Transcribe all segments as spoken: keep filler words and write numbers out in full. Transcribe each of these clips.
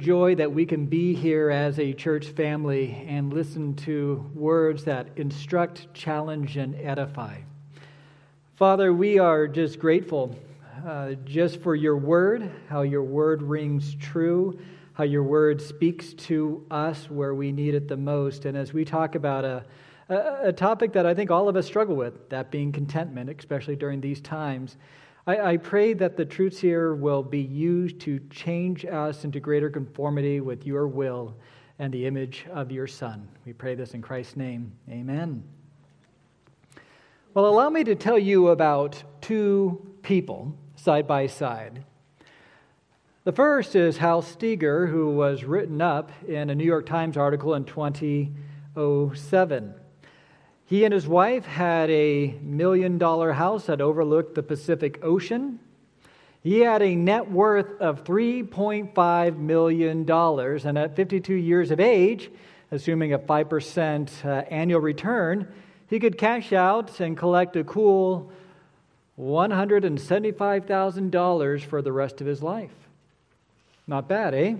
joy that we can be here as a church family and listen to words that instruct, challenge, and edify. Father, we are just grateful uh, just for your word, how your word rings true, how your word speaks to us where we need it the most. And as we talk about a, a, a topic that I think all of us struggle with, that being contentment, especially during these times, I, I pray that the truths here will be used to change us into greater conformity with your will and the image of your Son. We pray this in Christ's name. Amen. Well, allow me to tell you about two people side by side. The first is Hal Steger, who was written up in a New York Times article in twenty oh seven. He and his wife had a million-dollar house that overlooked the Pacific Ocean. He had a net worth of three point five million dollars, and at fifty-two years of age, assuming a five percent uh, annual return, he could cash out and collect a cool one hundred seventy-five thousand dollars for the rest of his life. Not bad, eh?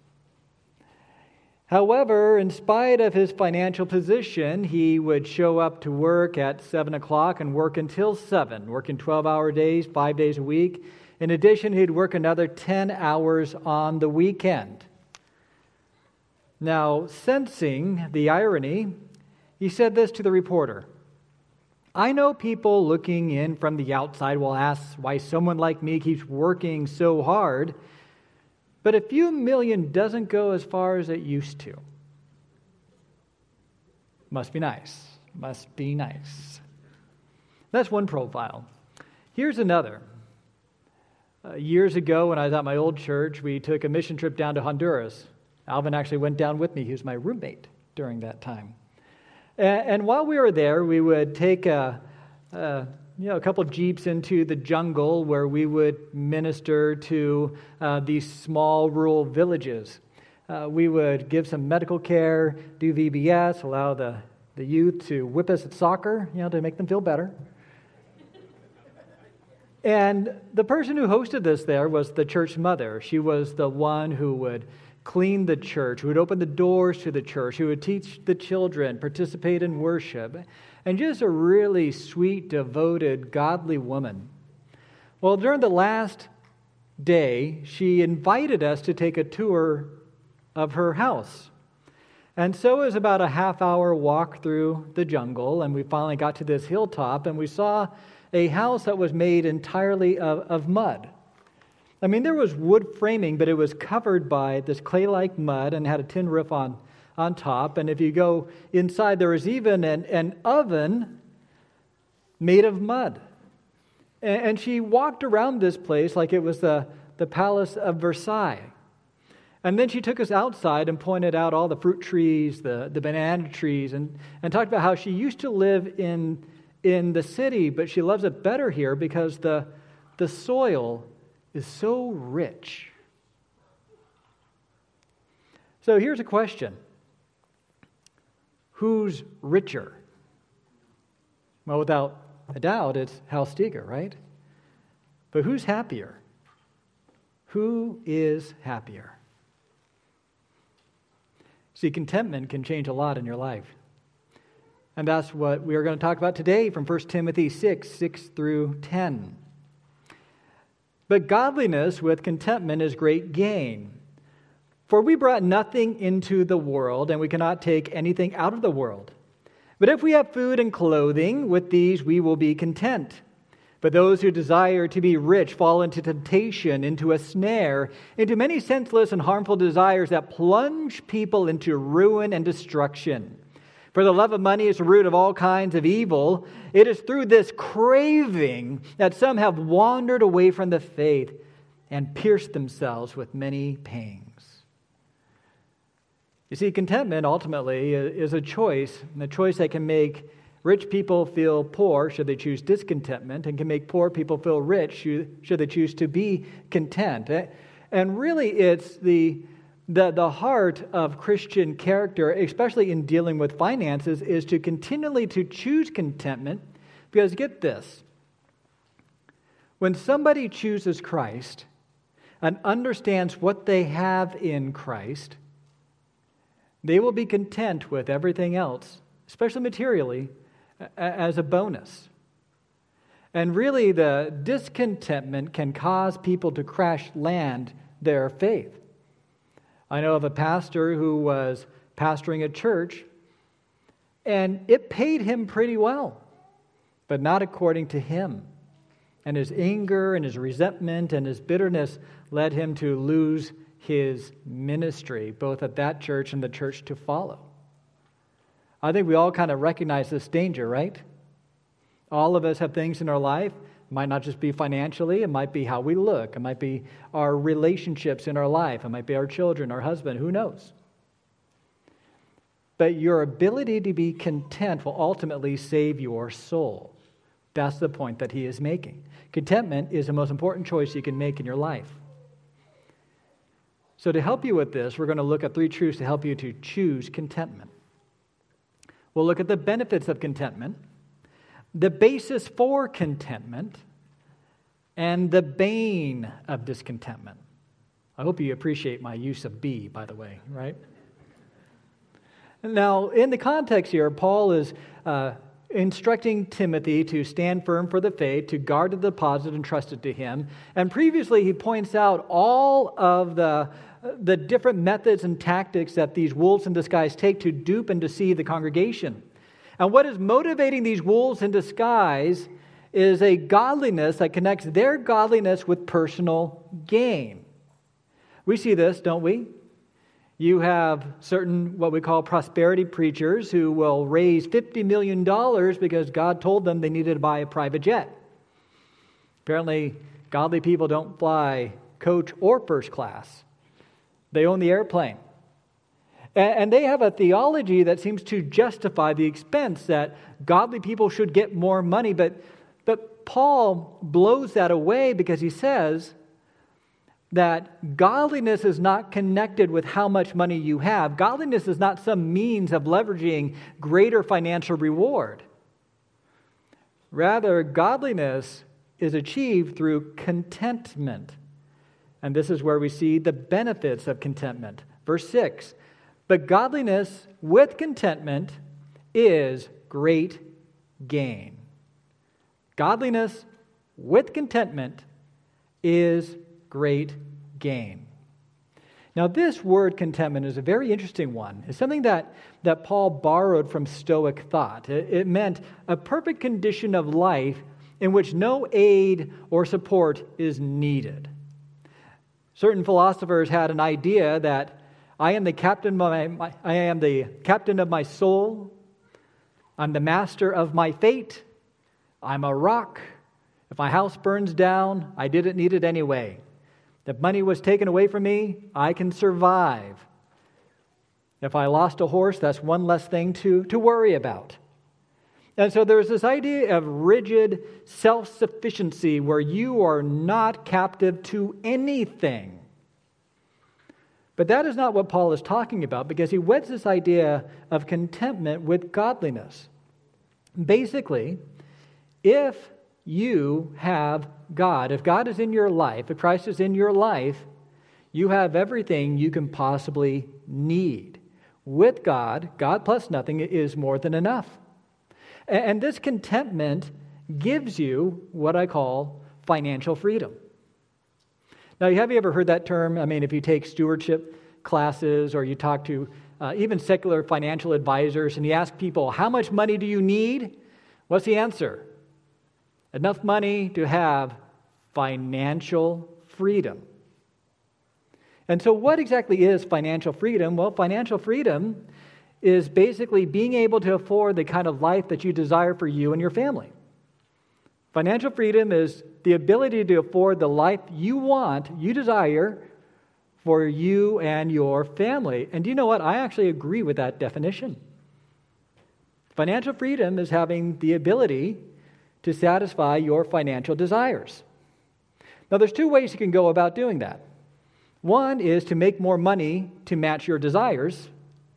However, in spite of his financial position, he would show up to work at seven o'clock and work until seven, working twelve-hour days, five days a week. In addition, he'd work another ten hours on the weekend. Now, sensing the irony, he said this to the reporter: "I know people looking in from the outside will ask why someone like me keeps working so hard, but a few million doesn't go as far as it used to. Must be nice. Must be nice." That's one profile. Here's another. Uh, years ago, when I was at my old church, we took a mission trip down to Honduras. Alvin actually went down with me. He was my roommate during that time. And, and while we were there, we would take a, a you know, a couple of jeeps into the jungle where we would minister to uh, these small rural villages. Uh, we would give some medical care, do V B S, allow the, the youth to whip us at soccer, you know, to make them feel better. And the person who hosted this there was the church mother. She was the one who would clean the church, who would open the doors to the church, who would teach the children, participate in worship, and just a really sweet, devoted, godly woman. Well, during the last day, she invited us to take a tour of her house. And so it was about a half-hour walk through the jungle, and we finally got to this hilltop, and we saw a house that was made entirely of, of mud. I mean, there was wood framing, but it was covered by this clay-like mud and had a tin roof on, on top. And if you go inside, there was even an, an oven made of mud. And, and she walked around this place like it was the, the Palace of Versailles. And then she took us outside and pointed out all the fruit trees, the, the banana trees, and, and talked about how she used to live in, in the city, but she loves it better here because the, the soil is so rich. So here's a question. Who's richer? Well, without a doubt, it's Hal Steger, right? But who's happier? Who is happier? See, contentment can change a lot in your life. And that's what we are going to talk about today from First Timothy six, six through ten. But godliness with contentment is great gain. For we brought nothing into the world, and we cannot take anything out of the world. But if we have food and clothing, with these we will be content. But those who desire to be rich fall into temptation, into a snare, into many senseless and harmful desires that plunge people into ruin and destruction. For the love of money is the root of all kinds of evil. It is through this craving that some have wandered away from the faith and pierced themselves with many pangs. You see, contentment ultimately is a choice, and a choice that can make rich people feel poor should they choose discontentment, and can make poor people feel rich should they choose to be content. And really it's the The, the heart of Christian character, especially in dealing with finances, is to continually to choose contentment. Because get this, when somebody chooses Christ, and understands what they have in Christ, they will be content with everything else, especially materially, as a bonus. And really, the discontentment can cause people to crash land their faith. I know of a pastor who was pastoring a church, and it paid him pretty well, but not according to him. And his anger and his resentment and his bitterness led him to lose his ministry, both at that church and the church to follow. I think we all kind of recognize this danger, right? All of us have things in our life. It might not just be financially. It might be how we look. It might be our relationships in our life. It might be our children, our husband. Who knows? But your ability to be content will ultimately save your soul. That's the point that he is making. Contentment is the most important choice you can make in your life. So to help you with this, we're going to look at three truths to help you to choose contentment. We'll look at the benefits of contentment, the basis for contentment, and the bane of discontentment. I hope you appreciate my use of be, by the way, right? Now, in the context here, Paul is uh, instructing Timothy to stand firm for the faith, to guard the deposit entrusted to him. And previously, he points out all of the, the different methods and tactics that these wolves in disguise take to dupe and deceive the congregation. And what is motivating these wolves in disguise is a godliness that connects their godliness with personal gain. We see this, don't we? You have certain, what we call prosperity preachers, who will raise fifty million dollars because God told them they needed to buy a private jet. Apparently, godly people don't fly coach or first class. They own the airplane. And they have a theology that seems to justify the expense, that godly people should get more money. But, but Paul blows that away because he says that godliness is not connected with how much money you have. Godliness is not some means of leveraging greater financial reward. Rather, godliness is achieved through contentment. And this is where we see the benefits of contentment. Verse six, but godliness with contentment is great gain. Godliness with contentment is great gain. Now, this word contentment is a very interesting one. It's something that, that Paul borrowed from Stoic thought. It, it meant a perfect condition of life in which no aid or support is needed. Certain philosophers had an idea that I am the captain of my, my I am the captain of my soul. I'm the master of my fate. I'm a rock. If my house burns down, I didn't need it anyway. If money was taken away from me, I can survive. If I lost a horse, that's one less thing to, to worry about. And so there's this idea of rigid self-sufficiency where you are not captive to anything. But that is not what Paul is talking about, because he weds this idea of contentment with godliness. Basically, if you have God, if God is in your life, if Christ is in your life, you have everything you can possibly need. With God, God plus nothing is more than enough. And this contentment gives you what I call financial freedom. Now, have you ever heard that term? I mean, if you take stewardship classes or you talk to uh, even secular financial advisors and you ask people, how much money do you need? What's the answer? Enough money to have financial freedom. And so what exactly is financial freedom? Well, financial freedom is basically being able to afford the kind of life that you desire for you and your family. Financial freedom is the ability to afford the life you want, you desire for you and your family. And do you know what? I actually agree with that definition. Financial freedom is having the ability to satisfy your financial desires. Now, there's two ways you can go about doing that. One is to make more money to match your desires.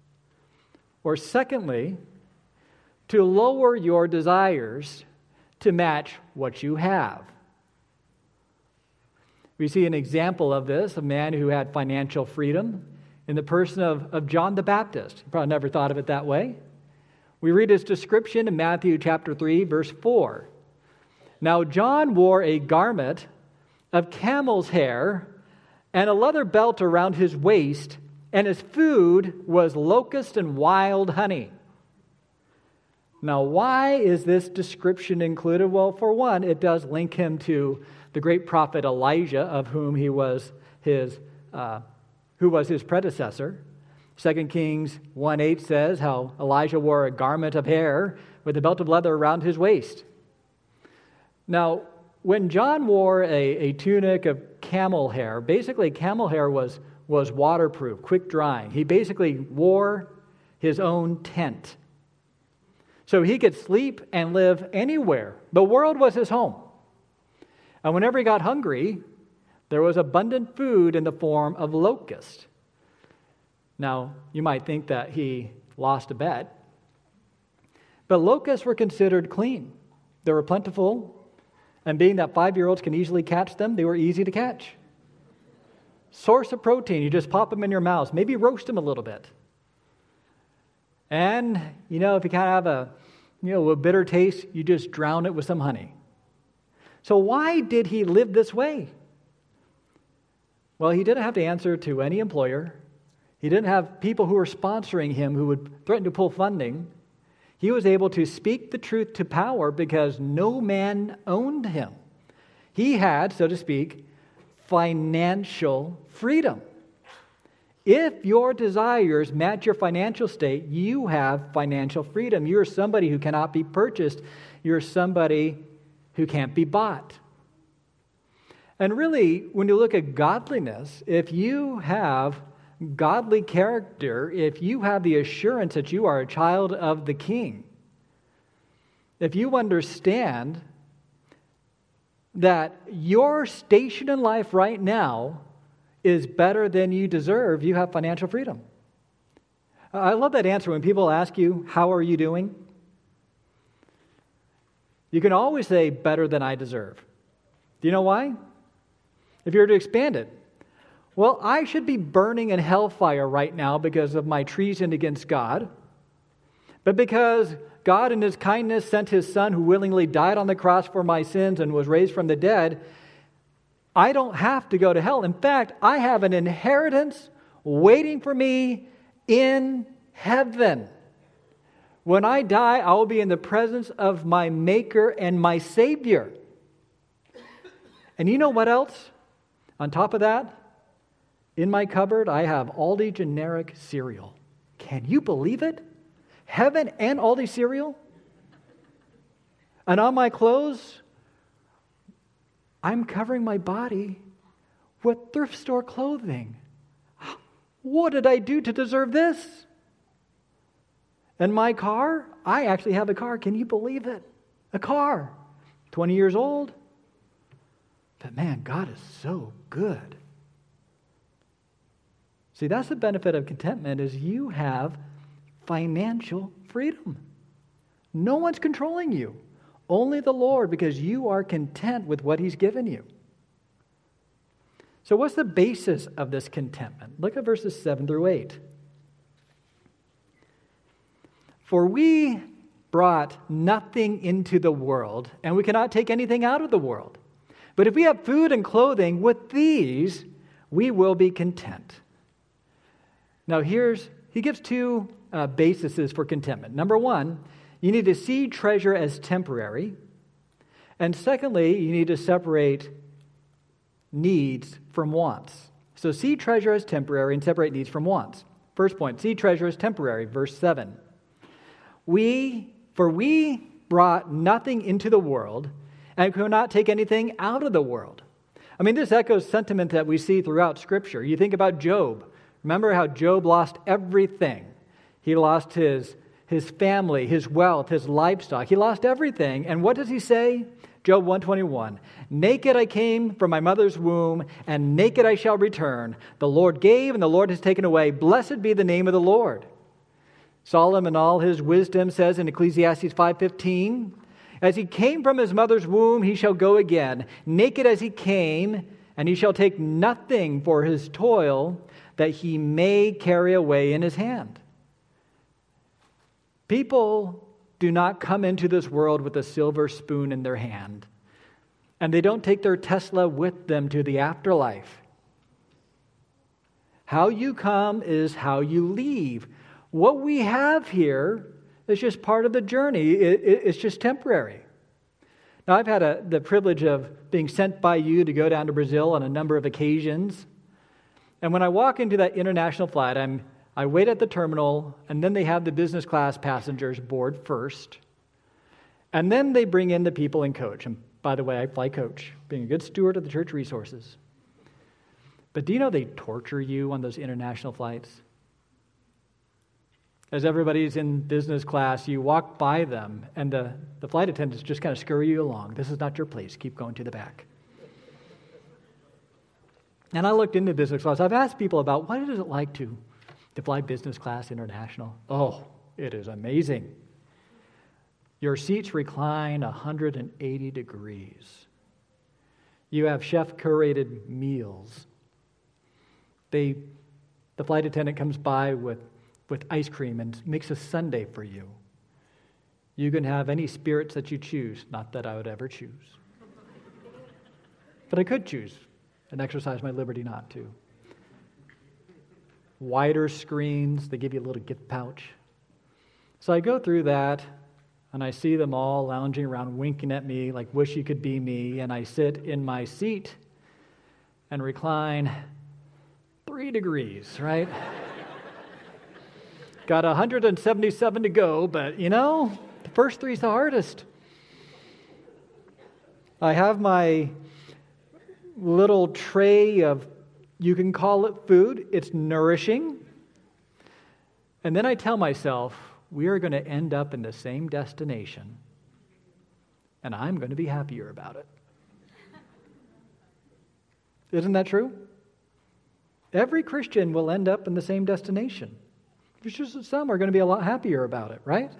Or secondly, to lower your desires to match what you have. We see an example of this, a man who had financial freedom in the person of, of John the Baptist. You probably never thought of it that way. We read his description in Matthew chapter three, verse four. Now John wore a garment of camel's hair and a leather belt around his waist, and his food was locust and wild honey. Now, why is this description included? Well, for one, it does link him to the great prophet Elijah, of whom he was his, uh, who was his predecessor. Second Kings one eight says how Elijah wore a garment of hair with a belt of leather around his waist. Now, when John wore a, a tunic of camel hair, basically camel hair was, was waterproof, quick drying. He basically wore his own tent. So he could sleep and live anywhere. The world was his home. And whenever he got hungry, there was abundant food in the form of locust. Now, you might think that he lost a bet, but locusts were considered clean. They were plentiful, and being that five-year-olds can easily catch them, they were easy to catch. Source of protein, you just pop them in your mouth, maybe roast them a little bit. And, you know, if you kind of have a, you know, a bitter taste, you just drown it with some honey. So why did he live this way? Well, he didn't have to answer to any employer. He didn't have people who were sponsoring him who would threaten to pull funding. He was able to speak the truth to power because no man owned him. He had, so to speak, financial freedom. If your desires match your financial state, you have financial freedom. You're somebody who cannot be purchased. You're somebody who can't be bought. And really, when you look at godliness, if you have godly character, if you have the assurance that you are a child of the King, if you understand that your station in life right now is better than you deserve, you have financial freedom. I love that answer when people ask you, how are you doing? You can always say, better than I deserve. Do you know why? If you were to expand it, well, I should be burning in hellfire right now because of my treason against God. But because God in His kindness sent His Son who willingly died on the cross for my sins and was raised from the dead, I don't have to go to hell. In fact, I have an inheritance waiting for me in heaven. When I die, I will be in the presence of my Maker and my Savior. And you know what else? On top of that, in my cupboard, I have Aldi generic cereal. Can you believe it? Heaven and Aldi cereal? And on my clothes, I'm covering my body with thrift store clothing. What did I do to deserve this? And my car, I actually have a car. Can you believe it? A car. twenty years old. But man, God is so good. See, that's the benefit of contentment, is you have financial freedom. No one's controlling you. Only the Lord, because you are content with what He's given you. So what's the basis of this contentment? Look at verses seven through eight. For we brought nothing into the world, and we cannot take anything out of the world. But if we have food and clothing, with these we will be content. Now here's, he gives two uh, bases for contentment. Number one, you need to see treasure as temporary. And secondly, you need to separate needs from wants. So see treasure as temporary and separate needs from wants. First point, see treasure as temporary, verse seven. We, for we brought nothing into the world, and could not take anything out of the world. I mean, this echoes sentiment that we see throughout Scripture. You think about Job. Remember how Job lost everything. He lost his, his family, his wealth, his livestock. He lost everything. And what does he say? Job one twenty-one. Naked I came from my mother's womb, and naked I shall return. The Lord gave, and the Lord has taken away. Blessed be the name of the Lord. Solomon, in all his wisdom, says in Ecclesiastes five fifteen, as he came from his mother's womb, he shall go again. Naked as he came, and he shall take nothing for his toil that he may carry away in his hand. People do not come into this world with a silver spoon in their hand, and they don't take their Tesla with them to the afterlife. How you come is how you leave. What we have here is just part of the journey. It, it, it's just temporary. Now, I've had a, the privilege of being sent by you to go down to Brazil on a number of occasions. And when I walk into that international flight, I'm, I wait at the terminal, and then they have the business class passengers board first. And then they bring in the people in coach. And by the way, I fly coach, being a good steward of the church resources. But do you know they torture you on those international flights? As everybody's in business class, you walk by them, and the, the flight attendants just kind of scurry you along. This is not your place. Keep going to the back. And I looked into business class. I've asked people about what is it like to, to fly business class international. Oh, it is amazing. Your seats recline one hundred eighty degrees. You have chef-curated meals. They, the flight attendant comes by with, with ice cream and makes a sundae for you. You can have any spirits that you choose. Not that I would ever choose. But I could choose and exercise my liberty not to. Wider screens, they give you a little gift pouch. So I go through that, and I see them all lounging around, winking at me like, wish you could be me, and I sit in my seat and recline three degrees, right? Got one hundred seventy-seven to go, but, you know, the first three's the hardest. I have my little tray of, you can call it food. It's nourishing. And then I tell myself, we are going to end up in the same destination, and I'm going to be happier about it. Isn't that true? Every Christian will end up in the same destination. It's just that some are going to be a lot happier about it, right?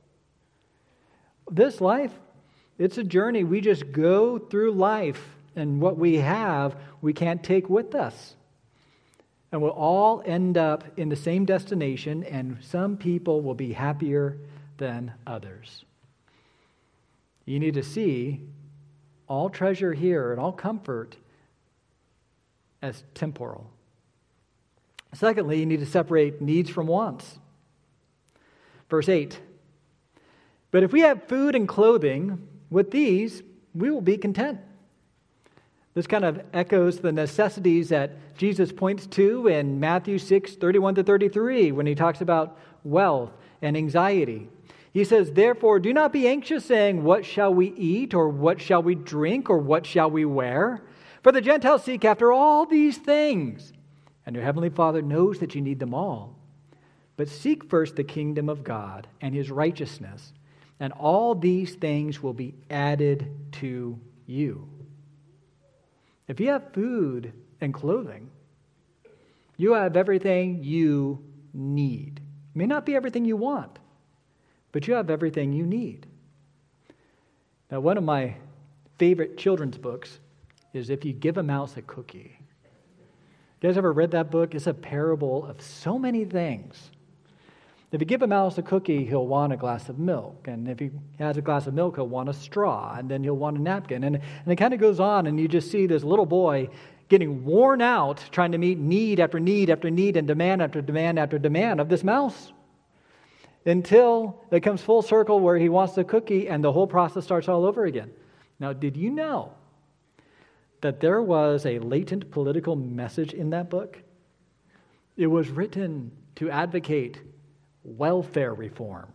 This life, it's a journey. We just go through life, and what we have, we can't take with us. And we'll all end up in the same destination, and some people will be happier than others. You need to see all treasure here and all comfort as temporal. Secondly, you need to separate needs from wants. Verse eight, but if we have food and clothing, with these we will be content. This kind of echoes the necessities that Jesus points to in Matthew six, thirty-one to thirty-three, when he talks about wealth and anxiety. He says, therefore, do not be anxious, saying, what shall we eat, or what shall we drink, or what shall we wear? For the Gentiles seek after all these things, and your heavenly Father knows that you need them all. But seek first the kingdom of God and his righteousness, and all these things will be added to you. If you have food and clothing, you have everything you need. It may not be everything you want, but you have everything you need. Now, one of my favorite children's books is If You Give a Mouse a Cookie. You guys ever read that book? It's a parable of so many things. If you give a mouse a cookie, he'll want a glass of milk. And if he has a glass of milk, he'll want a straw. And then he'll want a napkin. And, and it kind of goes on, and you just see this little boy getting worn out trying to meet need after need after need and demand after demand after demand of this mouse. Until it comes full circle where he wants the cookie and the whole process starts all over again. Now, did you know that there was a latent political message in that book? It was written to advocate welfare reform.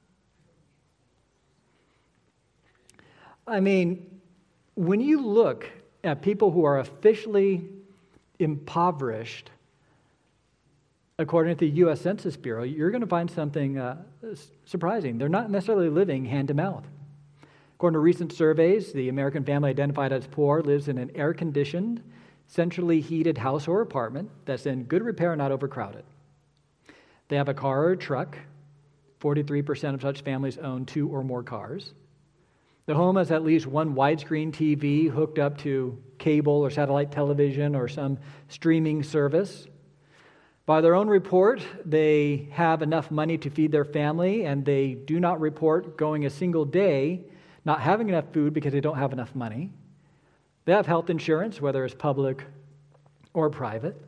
I mean, when you look at people who are officially impoverished, according to the U S Census Bureau, you're going to find something uh, surprising. They're not necessarily living hand to mouth. According to recent surveys, the American family identified as poor lives in an air-conditioned, centrally heated house or apartment that's in good repair and not overcrowded. They have a car or a truck. forty-three percent of such families own two or more cars. The home has at least one widescreen T V hooked up to cable or satellite television or some streaming service. By their own report, they have enough money to feed their family, and they do not report going a single day not having enough food because they don't have enough money. They have health insurance, whether it's public or private.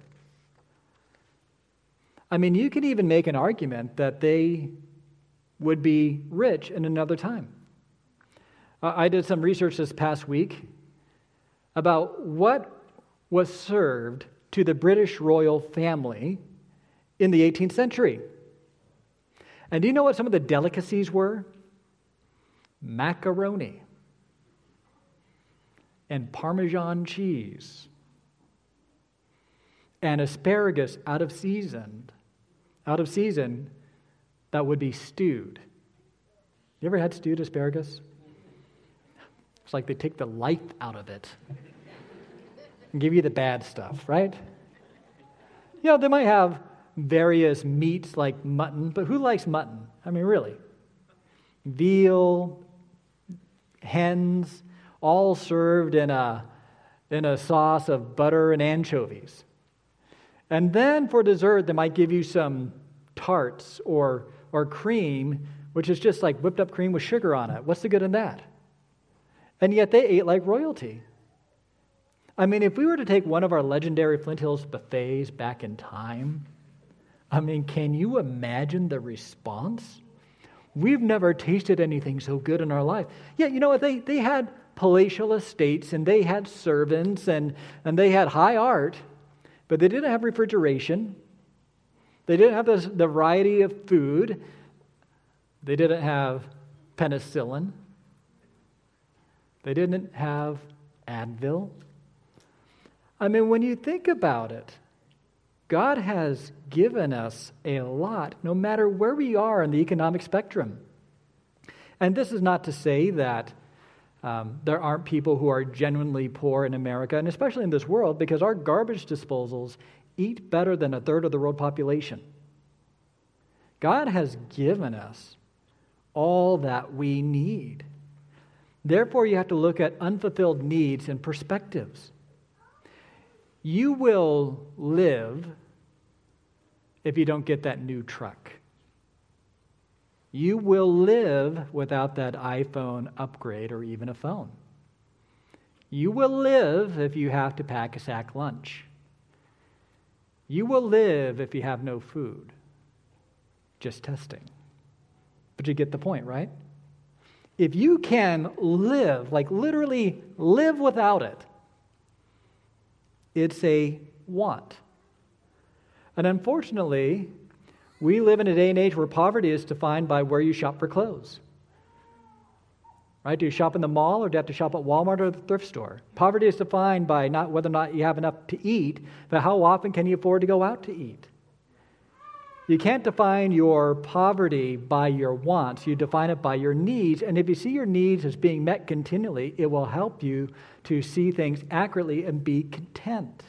I mean, you can even make an argument that they would be rich in another time. Uh, I did some research this past week about what was served to the British royal family in the eighteenth century. And do you know what some of the delicacies were? Macaroni and Parmesan cheese and asparagus out of season, out of season that would be stewed. You ever had stewed asparagus? It's like they take the life out of it and give you the bad stuff, right? You know, they might have various meats like mutton, but who likes mutton? I mean, really. Veal, hens, all served in a, in a sauce of butter and anchovies. And then for dessert, they might give you some tarts or, or cream, which is just like whipped up cream with sugar on it. What's the good in that? And yet they ate like royalty. I mean, if we were to take one of our legendary Flint Hills buffets back in time, I mean, can you imagine the response? We've never tasted anything so good in our life. Yeah, you know what? They, they had palatial estates, and they had servants, and, and they had high art, but they didn't have refrigeration. They didn't have the, the variety of food. They didn't have penicillin. They didn't have Advil. I mean, when you think about it, God has given us a lot, no matter where we are in the economic spectrum. And this is not to say that um, there aren't people who are genuinely poor in America, and especially in this world, because our garbage disposals eat better than a third of the world population. God has given us all that we need. Therefore, you have to look at unfulfilled needs and perspectives. You will live if you don't get that new truck. You will live without that iPhone upgrade or even a phone. You will live if you have to pack a sack lunch. You will live if you have no food. Just testing. But you get the point, right? If you can live, like literally live without it, it's a want. And unfortunately, we live in a day and age where poverty is defined by where you shop for clothes. Right? Do you shop in the mall, or do you have to shop at Walmart or the thrift store? Poverty is defined by not whether or not you have enough to eat, but how often can you afford to go out to eat? You can't define your poverty by your wants. You define it by your needs. And if you see your needs as being met continually, it will help you to see things accurately and be content.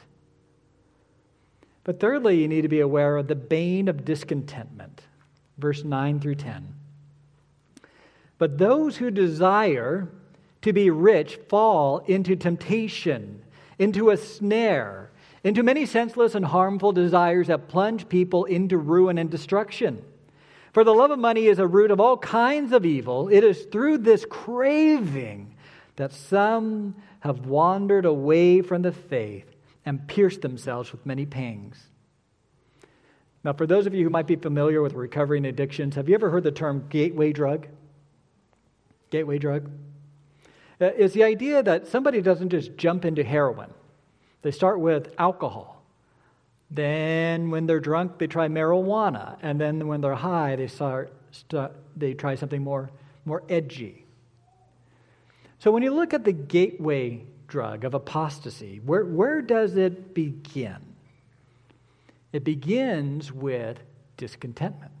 But thirdly, you need to be aware of the bane of discontentment. Verse nine through ten. But those who desire to be rich fall into temptation, into a snare, into many senseless and harmful desires that plunge people into ruin and destruction. For the love of money is a root of all kinds of evil. It is through this craving that some have wandered away from the faith and pierced themselves with many pangs. Now, for those of you who might be familiar with recovery and addictions, have you ever heard the term gateway drug? Gateway drug? It's the idea that somebody doesn't just jump into heroin. They start with alcohol. Then when they're drunk, they try marijuana. And then when they're high, they start, start they try something more, more edgy. So when you look at the gateway drug of apostasy, where, where does it begin? It begins with discontentment.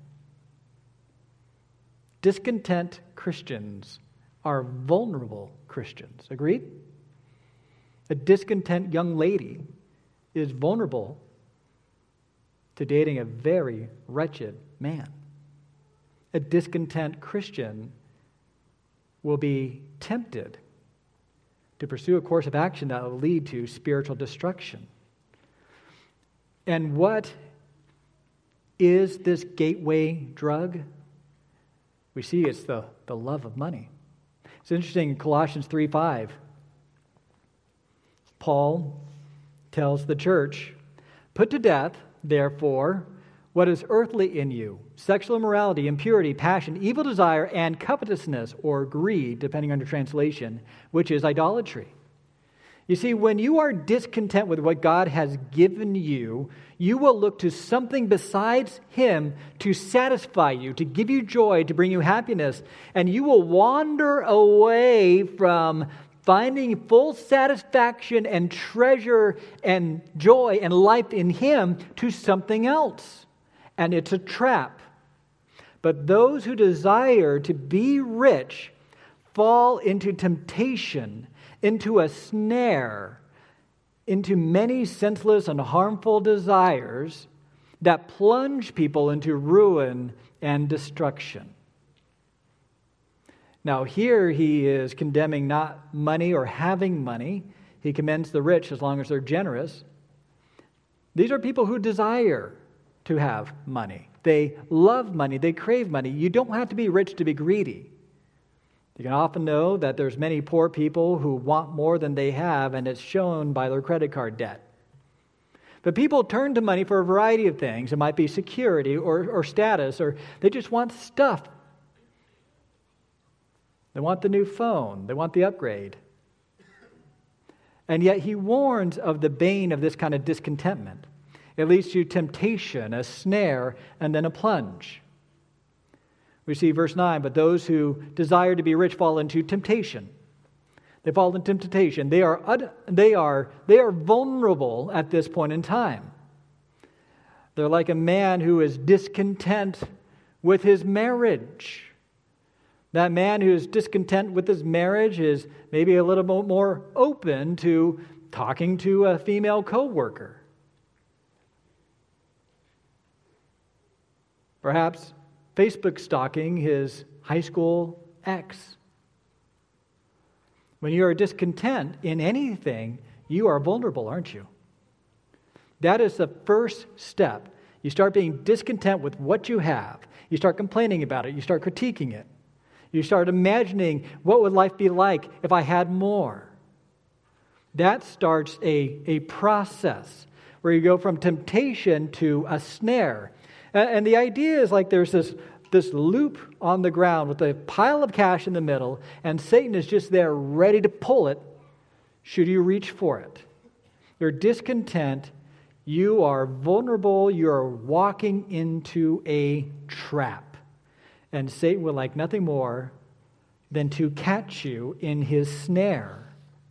Discontent Christians are vulnerable Christians. Agreed? A discontent young lady is vulnerable to dating a very wretched man. A discontent Christian will be tempted to pursue a course of action that will lead to spiritual destruction. And what is this gateway drug? We see it's the, the love of money. It's interesting in Colossians three five. Paul tells the church, "Put to death, therefore, what is earthly in you, sexual immorality, impurity, passion, evil desire, and covetousness," or greed, depending on your translation, which is idolatry. You see, when you are discontent with what God has given you, you will look to something besides Him to satisfy you, to give you joy, to bring you happiness, and you will wander away from finding full satisfaction and treasure and joy and life in Him to something else. And it's a trap. But those who desire to be rich fall into temptation, into a snare, into many senseless and harmful desires that plunge people into ruin and destruction. Now, here he is condemning not money or having money. He commends the rich as long as they're generous. These are people who desire to have money. They love money. They crave money. You don't have to be rich to be greedy. You can often know that there's many poor people who want more than they have, and it's shown by their credit card debt. But people turn to money for a variety of things. It might be security or, or status, or they just want stuff. They want the new phone. They want the upgrade. And yet he warns of the bane of this kind of discontentment. It leads to temptation, a snare, and then a plunge. We see verse nine, "But those who desire to be rich fall into temptation." They fall into temptation. They are, they are, they are vulnerable at this point in time. They're like a man who is discontent with his marriage. That man who is discontent with his marriage is maybe a little bit more open to talking to a female coworker. Perhaps Facebook stalking his high school ex. When you are discontent in anything, you are vulnerable, aren't you? That is the first step. You start being discontent with what you have. You start complaining about it. You start critiquing it. You start imagining, what would life be like if I had more? That starts a, a process where you go from temptation to a snare. And, and the idea is like there's this, this loop on the ground with a pile of cash in the middle, and Satan is just there ready to pull it should you reach for it. You're discontent. You are vulnerable. You are walking into a trap. And Satan would like nothing more than to catch you in his snare.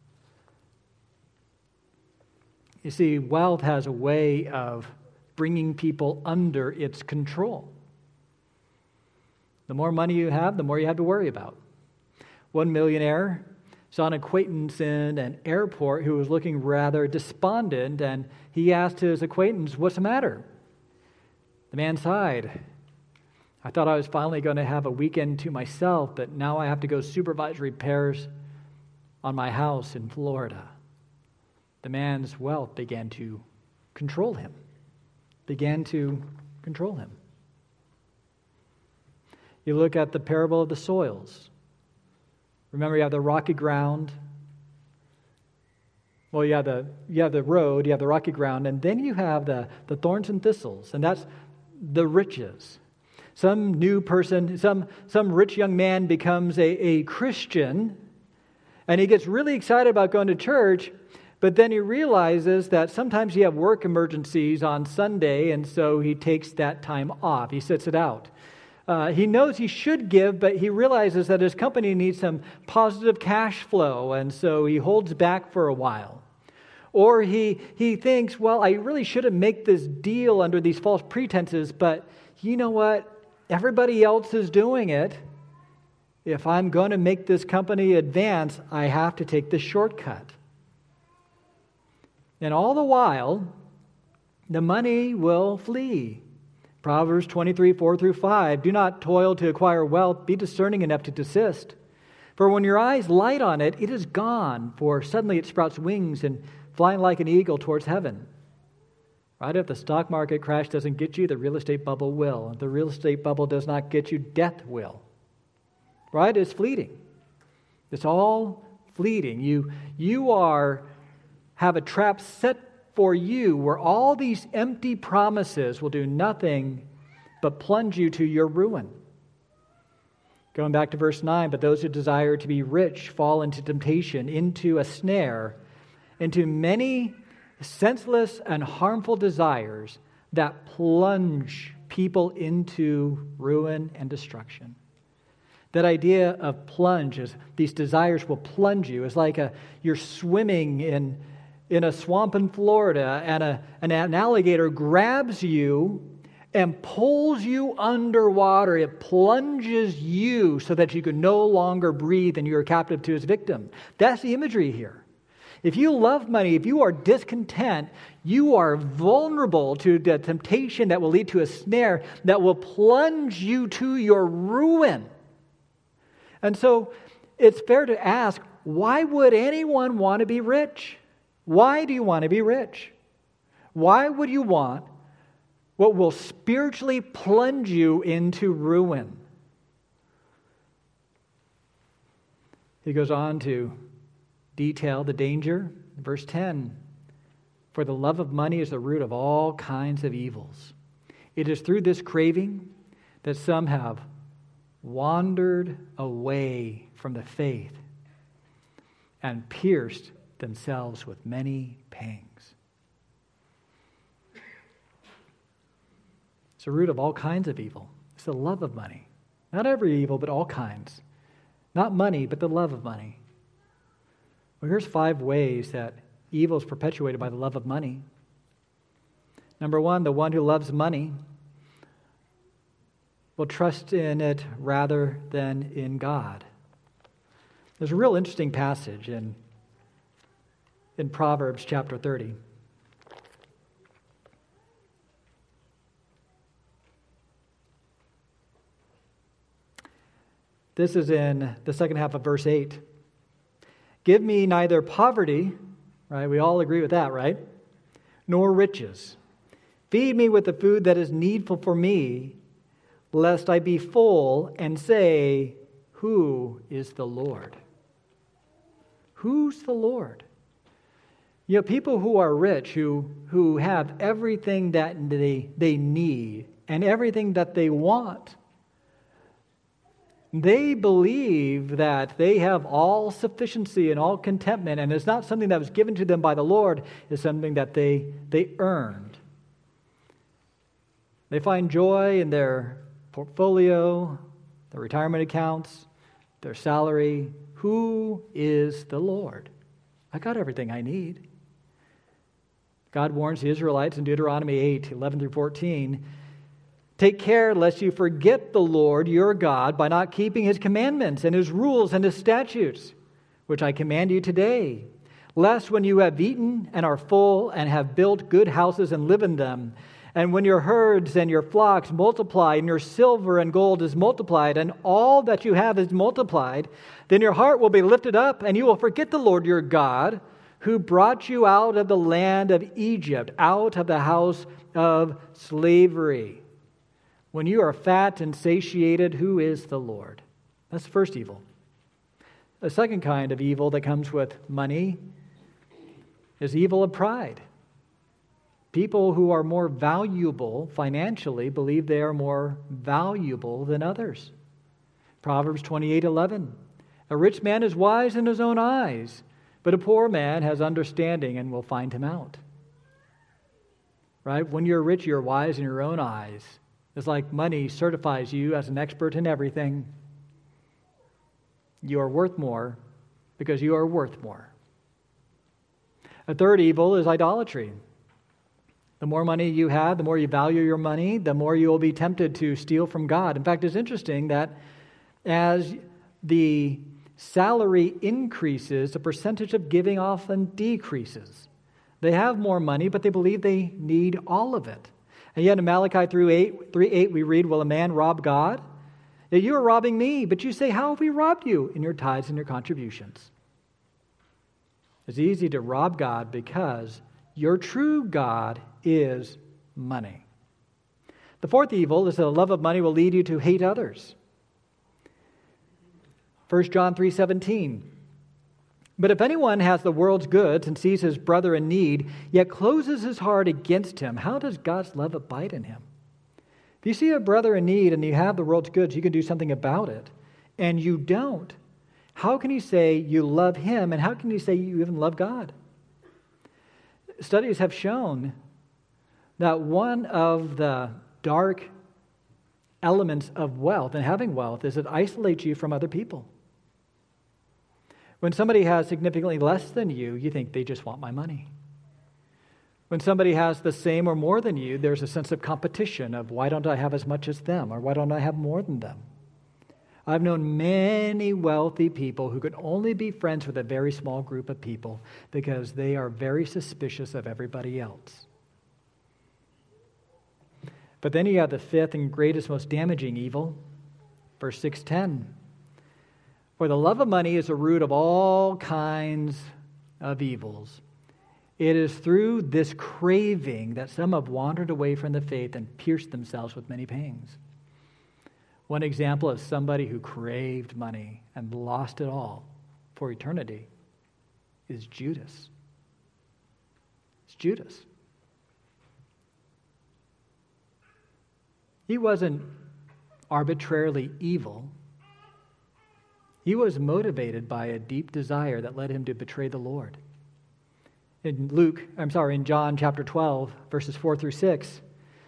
You see, wealth has a way of bringing people under its control. The more money you have, the more you have to worry about. One millionaire saw an acquaintance in an airport who was looking rather despondent, and he asked his acquaintance, "What's the matter?" The man sighed. "I thought I was finally going to have a weekend to myself, but now I have to go supervise repairs on my house in Florida." The man's wealth began to control him, began to control him. You look at the parable of the soils. Remember, you have the rocky ground. Well, you have the, you have the road, you have the rocky ground, and then you have the, the thorns and thistles, and that's the riches. Some new person, some, some rich young man becomes a, a Christian, and he gets really excited about going to church, but then he realizes that sometimes you have work emergencies on Sunday, and so he takes that time off. He sits it out. Uh, he knows he should give, but he realizes that his company needs some positive cash flow, and so he holds back for a while. Or he he thinks, well, I really shouldn't make this deal under these false pretenses, but you know what? Everybody else is doing it. If I'm going to make this company advance, I have to take this shortcut. And all the while, the money will flee. Proverbs twenty-three, four through five, "Do not toil to acquire wealth. Be discerning enough to desist. For when your eyes light on it, it is gone, for suddenly it sprouts wings and flying like an eagle towards heaven. Right? If the stock market crash doesn't get you, the real estate bubble will. If the real estate bubble does not get you, death will. Right? It's fleeting. It's all fleeting. You, you are have a trap set for you where all these empty promises will do nothing but plunge you to your ruin. Going back to verse nine, but those who desire to be rich fall into temptation, into a snare, into many senseless and harmful desires that plunge people into ruin and destruction. That idea of plunge is these desires will plunge you. It's like a you're swimming in, in a swamp in Florida and a, an, an alligator grabs you and pulls you underwater. It plunges you so that you can no longer breathe and you're captive to his victim. That's the imagery here. If you love money, if you are discontent, you are vulnerable to the temptation that will lead to a snare that will plunge you to your ruin. And so it's fair to ask, why would anyone want to be rich? Why do you want to be rich? Why would you want what will spiritually plunge you into ruin? He goes on to detail the danger. Verse ten, for the love of money is the root of all kinds of evils. It is through this craving that some have wandered away from the faith and pierced themselves with many pangs. It's the root of all kinds of evil. It's the love of money. Not every evil, but all kinds. Not money, but the love of money. Well, here's five ways that evil is perpetuated by the love of money. Number one, the one who loves money will trust in it rather than in God. There's a real interesting passage in, in Proverbs chapter thirty. This is in the second half of verse eight. Give me neither poverty, right? We all agree with that, right? Nor riches. Feed me with the food that is needful for me, lest I be full and say, who is the Lord? Who's the Lord? You know, people who are rich, who, who have everything that they, they need and everything that they want, they believe that they have all sufficiency and all contentment, and it's not something that was given to them by the Lord, it's something that they, they earned. They find joy in their portfolio, their retirement accounts, their salary. Who is the Lord? I got everything I need. God warns the Israelites in Deuteronomy eight, eleven through fourteen, take care lest you forget the Lord your God by not keeping his commandments and his rules and his statutes, which I command you today. Lest when you have eaten and are full and have built good houses and live in them, and when your herds and your flocks multiply and your silver and gold is multiplied and all that you have is multiplied, then your heart will be lifted up and you will forget the Lord your God, who brought you out of the land of Egypt, out of the house of slavery. When you are fat and satiated, who is the Lord? That's the first evil. The second kind of evil that comes with money is evil of pride. People who are more valuable financially believe they are more valuable than others. Proverbs twenty-eight eleven. A rich man is wise in his own eyes, but a poor man has understanding and will find him out. Right? When you're rich, you're wise in your own eyes. It's like money certifies you as an expert in everything. You are worth more because you are worth more. A third evil is idolatry. The more money you have, the more you value your money, the more you will be tempted to steal from God. In fact, it's interesting that as the salary increases, the percentage of giving often decreases. They have more money, but they believe they need all of it. And yet in Malachi three eight, we read, will a man rob God? Yet you are robbing me, but you say, how have we robbed you? In your tithes and your contributions. It's easy to rob God because your true God is money. The fourth evil is that the love of money will lead you to hate others. First John three seventeen. But if anyone has the world's goods and sees his brother in need, yet closes his heart against him, how does God's love abide in him? If you see a brother in need and you have the world's goods, you can do something about it, and you don't, how can you say you love him, and how can you say you even love God? Studies have shown that one of the dark elements of wealth and having wealth is it isolates you from other people. When somebody has significantly less than you, you think they just want my money. When somebody has the same or more than you, there's a sense of competition of why don't I have as much as them, or why don't I have more than them? I've known many wealthy people who could only be friends with a very small group of people because they are very suspicious of everybody else. But then you have the fifth and greatest, most damaging evil, verse six ten. For the love of money is the root of all kinds of evils. It is through this craving that some have wandered away from the faith and pierced themselves with many pangs. One example of somebody who craved money and lost it all for eternity is Judas. It's Judas. He wasn't arbitrarily evil. He was motivated by a deep desire that led him to betray the Lord. In Luke, I'm sorry, in John chapter twelve, verses four through six,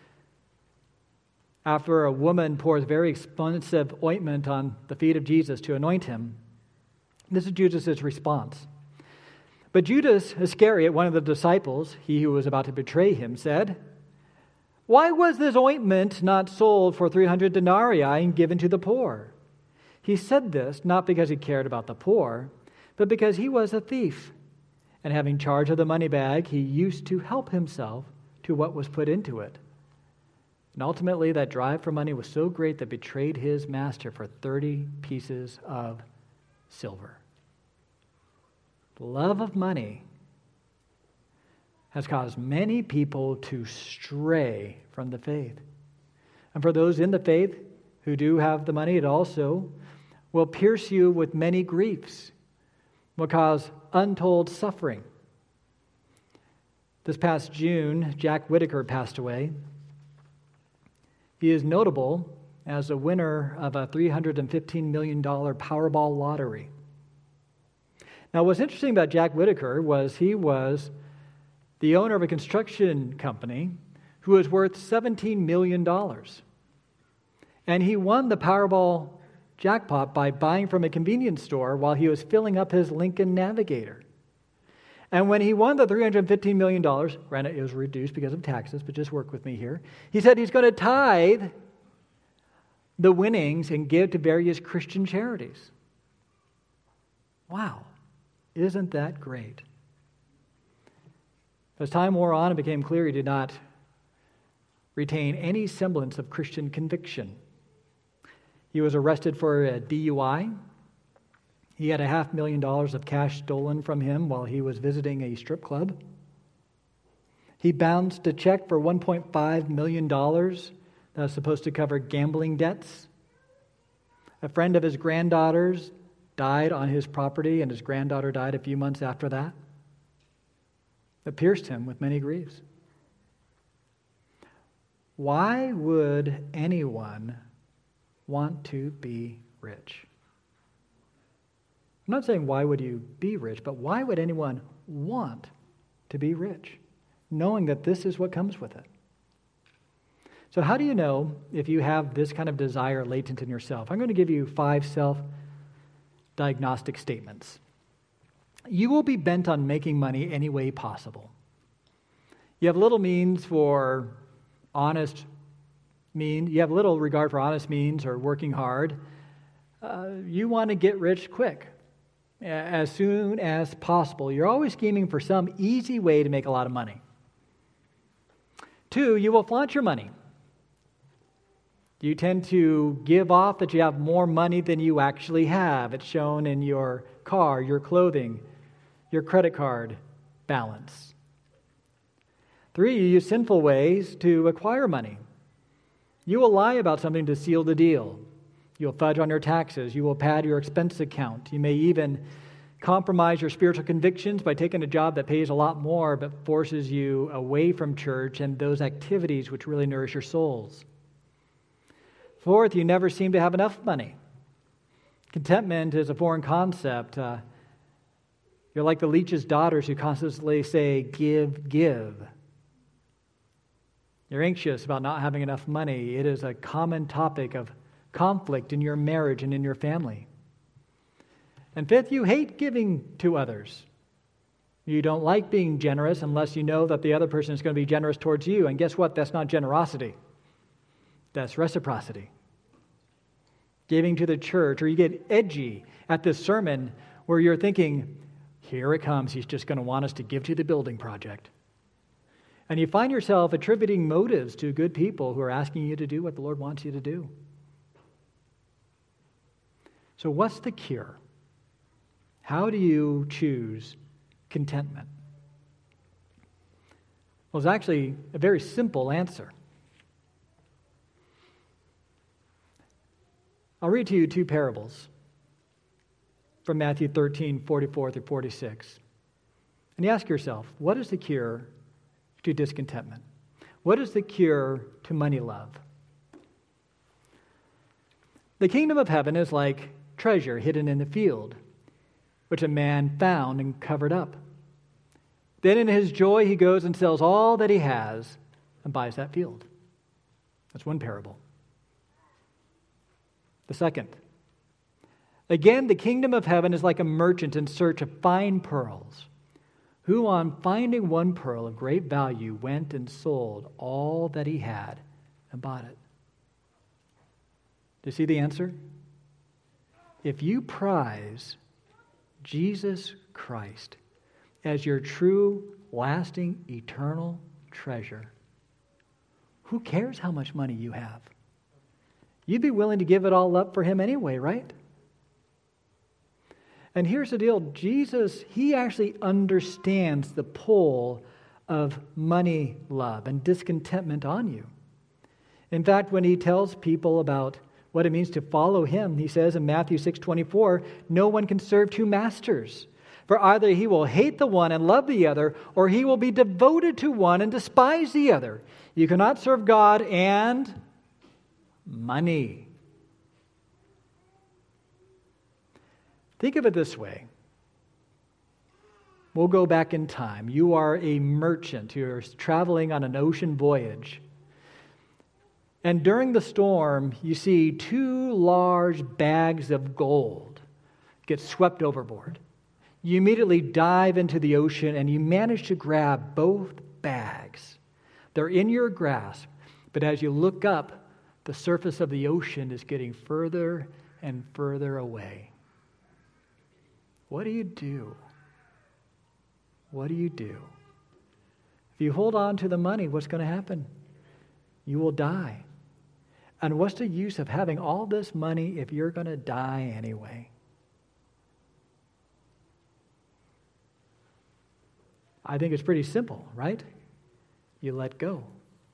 after a woman pours very expensive ointment on the feet of Jesus to anoint him, this is Judas' response. But Judas Iscariot, one of the disciples, he who was about to betray him, said, why was this ointment not sold for three hundred denarii and given to the poor? He said this not because he cared about the poor, but because he was a thief. And having charge of the money bag, he used to help himself to what was put into it. And ultimately, that drive for money was so great that betrayed his master for thirty pieces of silver. The love of money has caused many people to stray from the faith. And for those in the faith who do have the money, it also will pierce you with many griefs, will cause untold suffering. This past June, Jack Whittaker passed away. He is notable as a winner of a three hundred fifteen million dollars Powerball lottery. Now, what's interesting about Jack Whittaker was he was the owner of a construction company who was worth seventeen million dollars. And he won the Powerball jackpot by buying from a convenience store while he was filling up his Lincoln Navigator. And when he won the three hundred fifteen million dollars, granted it was reduced because of taxes, but just work with me here, he said he's going to tithe the winnings and give to various Christian charities. Wow, isn't that great? As time wore on, it became clear he did not retain any semblance of Christian conviction. He was arrested for a D U I. He had a half million dollars of cash stolen from him while he was visiting a strip club. He bounced a check for one point five million dollars that was supposed to cover gambling debts. A friend of his granddaughter's died on his property, and his granddaughter died a few months after that. It pierced him with many griefs. Why would anyone want to be rich? I'm not saying why would you be rich, but why would anyone want to be rich, knowing that this is what comes with it? So how do you know if you have this kind of desire latent in yourself? I'm going to give you five self-diagnostic statements. You will be bent on making money any way possible. You have little means for honest means. You have little regard for honest means or working hard. Uh, you want to get rich quick, as soon as possible. You're always scheming for some easy way to make a lot of money. Two, you will flaunt your money. Do you tend to give off that you have more money than you actually have? It's shown in your car, your clothing, your credit card balance. Three, you use sinful ways to acquire money. You will lie about something to seal the deal. You'll fudge on your taxes. You will pad your expense account. You may even compromise your spiritual convictions by taking a job that pays a lot more but forces you away from church and those activities which really nourish your souls. Fourth, you never seem to have enough money. Contentment is a foreign concept. Uh, you're like the leech's daughters who constantly say, give, give. You're anxious about not having enough money. It is a common topic of conflict in your marriage and in your family. And fifth, you hate giving to others. You don't like being generous unless you know that the other person is going to be generous towards you. And guess what? That's not generosity. That's reciprocity. Giving to the church, or you get edgy at this sermon where you're thinking, here it comes, he's just going to want us to give to the building project. And you find yourself attributing motives to good people who are asking you to do what the Lord wants you to do. So what's the cure? How do you choose contentment? Well, it's actually a very simple answer. I'll read to you two parables from Matthew thirteen, forty-four through forty-six. And you ask yourself, what is the cure to discontentment? What is the cure to money love? The kingdom of heaven is like treasure hidden in the field, which a man found and covered up. Then in his joy he goes and sells all that he has and buys that field. That's one parable. The second, again, the kingdom of heaven is like a merchant in search of fine pearls, who on finding one pearl of great value went and sold all that he had and bought it. Do you see the answer? If you prize Jesus Christ as your true, lasting, eternal treasure, who cares how much money you have? You'd be willing to give it all up for him anyway, right? And here's the deal. Jesus, he actually understands the pull of money love and discontentment on you. In fact, when he tells people about what it means to follow him, he says in Matthew six twenty-four, no one can serve two masters. For either he will hate the one and love the other, or he will be devoted to one and despise the other. You cannot serve God and money. Think of it this way. We'll go back in time. You are a merchant. You're traveling on an ocean voyage. And during the storm, you see two large bags of gold get swept overboard. You immediately dive into the ocean and you manage to grab both bags. They're in your grasp, but as you look up, the surface of the ocean is getting further and further away. What do you do? What do you do? If you hold on to the money, what's going to happen? You will die. And what's the use of having all this money if you're going to die anyway? I think it's pretty simple, right? You let go.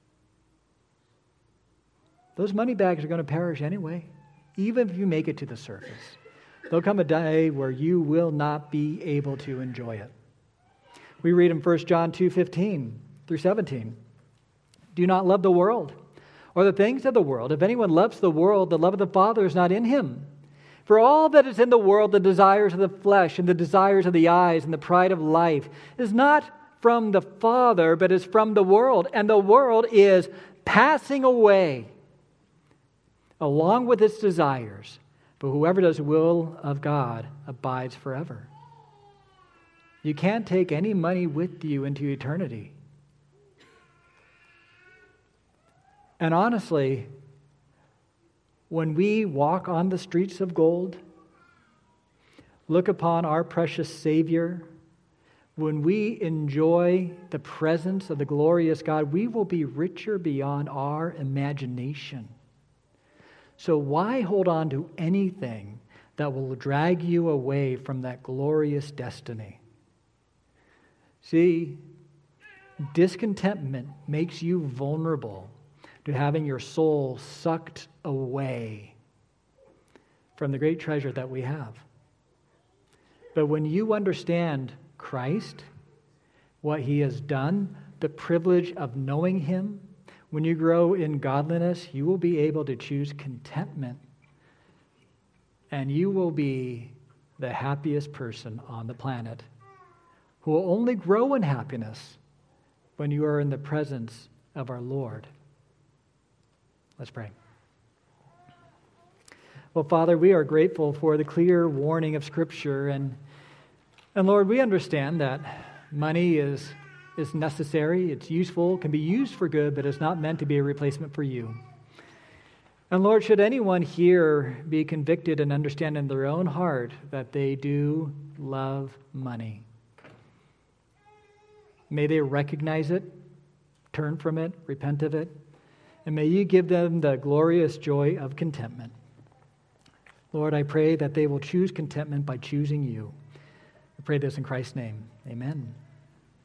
Those money bags are going to perish anyway, even if you make it to the surface. There'll come a day where you will not be able to enjoy it. We read in First John two fifteen through seventeen, do not love the world or the things of the world. If anyone loves the world, the love of the Father is not in him. For all that is in the world, the desires of the flesh and the desires of the eyes and the pride of life, is not from the Father, but is from the world. And the world is passing away along with its desires. But whoever does the will of God abides forever. You can't take any money with you into eternity. And honestly, when we walk on the streets of gold, look upon our precious Savior, when we enjoy the presence of the glorious God, we will be richer beyond our imagination. So why hold on to anything that will drag you away from that glorious destiny? See, discontentment makes you vulnerable to having your soul sucked away from the great treasure that we have. But when you understand Christ, what he has done, the privilege of knowing him, when you grow in godliness, you will be able to choose contentment, and you will be the happiest person on the planet, who will only grow in happiness when you are in the presence of our Lord. Let's pray. Well, Father, we are grateful for the clear warning of Scripture, and and Lord, we understand that money is is necessary, it's useful, can be used for good, but it's not meant to be a replacement for you. And Lord, should anyone here be convicted and understand in their own heart that they do love money, may they recognize it, turn from it, repent of it, and may you give them the glorious joy of contentment. Lord, I pray that they will choose contentment by choosing you. I pray this in Christ's name. Amen.